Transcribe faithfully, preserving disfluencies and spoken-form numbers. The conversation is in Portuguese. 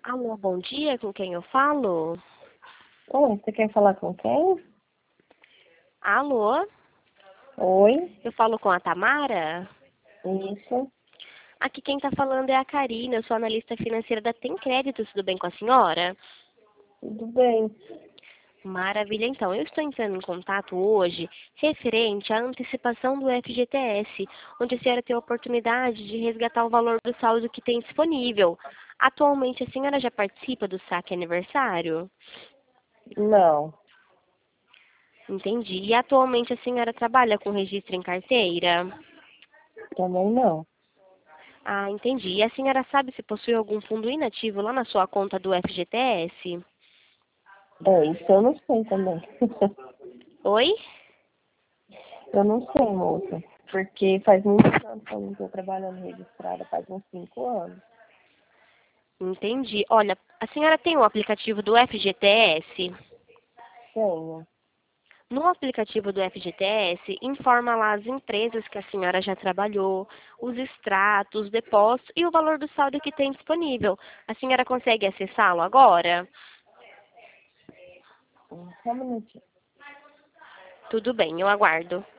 Alô, bom dia, com quem eu falo? Oi, você quer falar com quem? Alô, Oi, eu falo com a Tamara? isso, Aqui quem tá falando é a Karina, eu sou analista financeira da Tem Crédito, tudo bem com a senhora? tudo bem. Maravilha, então, eu estou entrando em contato hoje referente à antecipação do F G T S, onde a senhora tem a oportunidade de resgatar o valor do saldo que tem disponível. Atualmente a senhora já participa do saque aniversário? Não, Entendi. E atualmente a senhora trabalha com registro em carteira? também não. Ah, entendi. E a senhora sabe se possui algum fundo inativo lá na sua conta do F G T S? É, isso eu não sei também. Oi? Eu não sei, moça, porque faz muito tempo que eu não estou trabalhando registrada, faz uns cinco anos. Entendi. Olha, a senhora tem o aplicativo do F G T S? Tenho. No aplicativo do F G T S, informa lá as empresas que a senhora já trabalhou, os extratos, depósitos e o valor do saldo que tem disponível. A senhora consegue acessá-lo agora? Só um minutinho. Tudo bem, eu aguardo.